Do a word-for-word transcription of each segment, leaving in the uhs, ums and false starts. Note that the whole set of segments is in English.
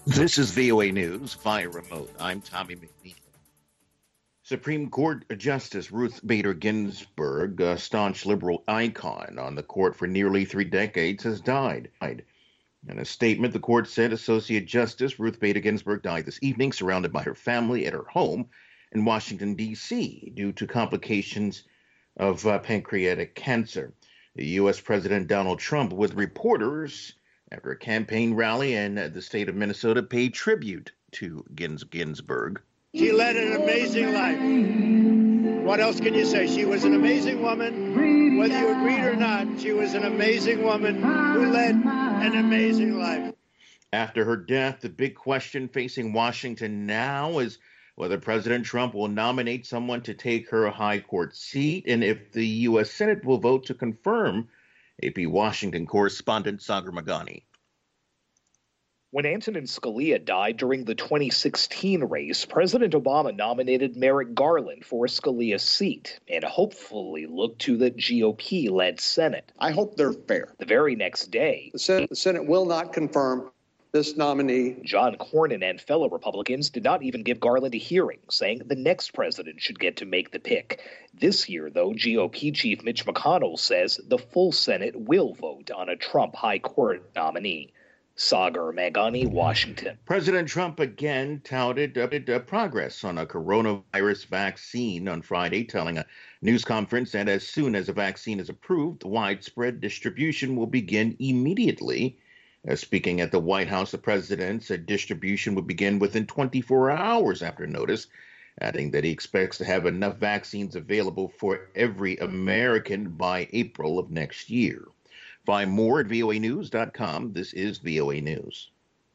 This is V O A News via remote. I'm Tommy McNeil. Supreme Court Justice Ruth Bader Ginsburg, a staunch liberal icon on the court for nearly three decades, has died. In a statement, the court said Associate Justice Ruth Bader Ginsburg died this evening, surrounded by her family at her home in Washington, D C, due to complications of uh, pancreatic cancer. The U S. President Donald Trump, with reporters after a campaign rally in the state of Minnesota, paid tribute to Gins- Ginsburg. She led an amazing life. What else can you say? She was an amazing woman. Whether you agreed or not, she was an amazing woman who led an amazing life. After her death, the big question facing Washington now is whether President Trump will nominate someone to take her high court seat and if the U S. Senate will vote to confirm. A P Washington correspondent Sagar Magani. When Antonin Scalia died during the twenty sixteen race, President Obama nominated Merrick Garland for Scalia's seat and hopefully looked to the G O P-led Senate. I hope they're fair. The very next day, The Senate, the Senate will not confirm this nominee. John Cornyn and fellow Republicans did not even give Garland a hearing, saying the next president should get to make the pick. This year, though, G O P Chief Mitch McConnell says the full Senate will vote on a Trump high court nominee. Sagar Magani, Washington. President Trump again touted uh, progress on a coronavirus vaccine on Friday, telling a news conference that as soon as a vaccine is approved, widespread distribution will begin immediately. Uh, speaking at the White House, the president said distribution would begin within twenty-four hours after notice, adding that he expects to have enough vaccines available for every American by April of next year. Find more at V O A news dot com. This is V O A News.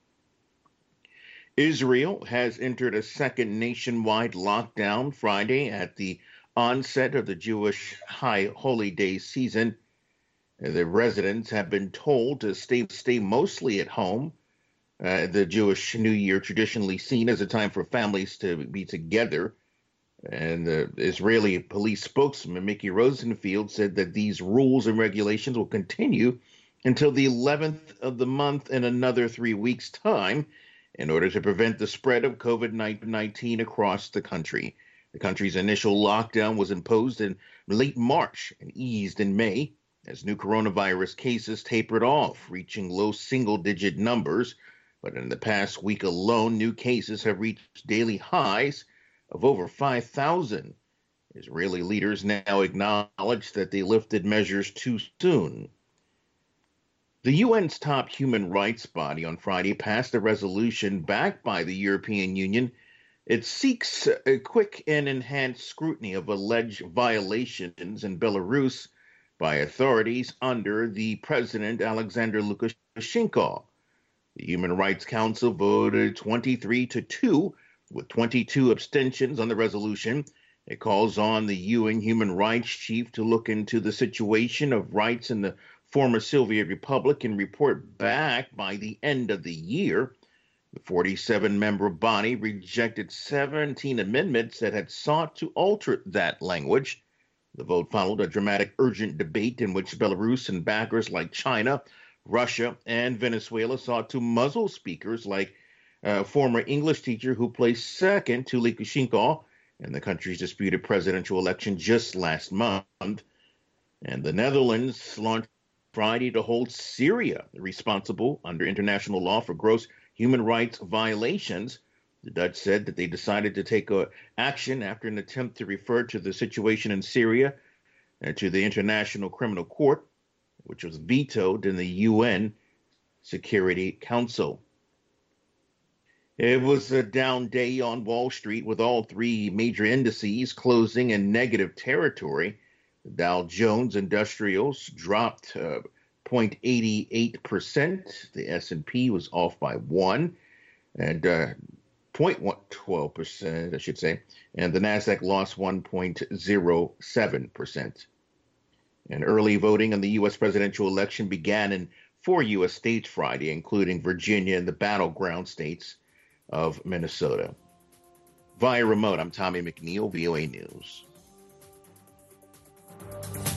Israel has entered a second nationwide lockdown Friday at the onset of the Jewish High Holy Day season. The residents have been told to stay stay mostly at home. Uh, the Jewish New Year, traditionally seen as a time for families to be together. And the Israeli police spokesman, Mickey Rosenfield, said that these rules and regulations will continue until the eleventh of the month in another three weeks' time in order to prevent the spread of COVID nineteen across the country. The country's initial lockdown was imposed in late March and eased in May as new coronavirus cases tapered off, reaching low single-digit numbers. But in the past week alone, new cases have reached daily highs of over five thousand. Israeli leaders now acknowledge that they lifted measures too soon. The U N's top human rights body on Friday passed a resolution backed by the European Union. It seeks a quick and enhanced scrutiny of alleged violations in Belarus by authorities under the President Alexander Lukashenko. The Human Rights Council voted twenty-three to two with twenty-two abstentions on the resolution. It calls on the U N Human Rights Chief to look into the situation of rights in the former Soviet Republic and report back by the end of the year. The forty-seven member body rejected seventeen amendments that had sought to alter that language. The vote followed a dramatic, urgent debate in which Belarus and backers like China, Russia, and Venezuela sought to muzzle speakers like a former English teacher who placed second to Lukashenko in the country's disputed presidential election just last month. And the Netherlands launched Friday to hold Syria responsible under international law for gross human rights violations. The Dutch said that they decided to take uh, action after an attempt to refer to the situation in Syria uh, to the International Criminal Court, which was vetoed in the U N Security Council. It was a down day on Wall Street with all three major indices closing in negative territory. The Dow Jones Industrials dropped uh, zero point eight eight percent. The S and P was off by one, and uh, zero point one two percent, I should say, and the Nasdaq lost one point zero seven percent. And early voting on the U S presidential election began in four U S states Friday, including Virginia and the battleground states of Minnesota. Via remote, I'm Tommy McNeil, V O A News.